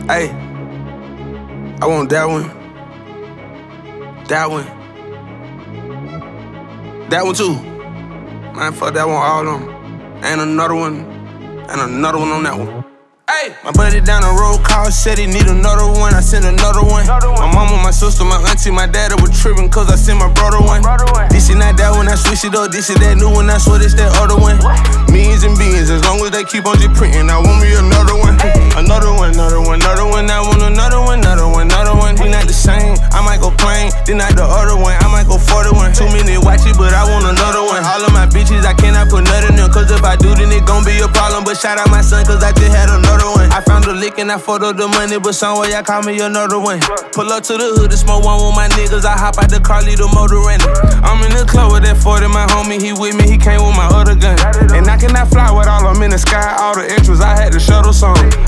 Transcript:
Hey, I want that one. That one. That one too. Man, fuck that one, all of them. And another one. And another one on that one. Hey, my buddy down the road called, said he need another one. I sent another one. My mama, my sister, my auntie, my dad was tripping cause I sent my brother one. This is not that one, I switch it up. This is that new one, I swear this that other one. Millions and billions, as long as they keep on just printing, I want me another one. Another one, another one, another one. I want another one, another one, another one. We not the same, I might go plain. Then not the other one, I might go 41. Too many watch it, but I want another one. All of my bitches, I cannot put nothing in them, cause if I do, then it gon' be a problem. But shout out my son, cause I just had another one. I found a lick and I photoed the money, but somewhere y'all call me another one. Pull up to the hood and smoke one with my niggas. I hop out the car, leave the motor running. I'm in the club with that 40, my homie, he with me, he came with my other gun. And I cannot fly with all of them in the sky, all the extras, I had to shuttle some.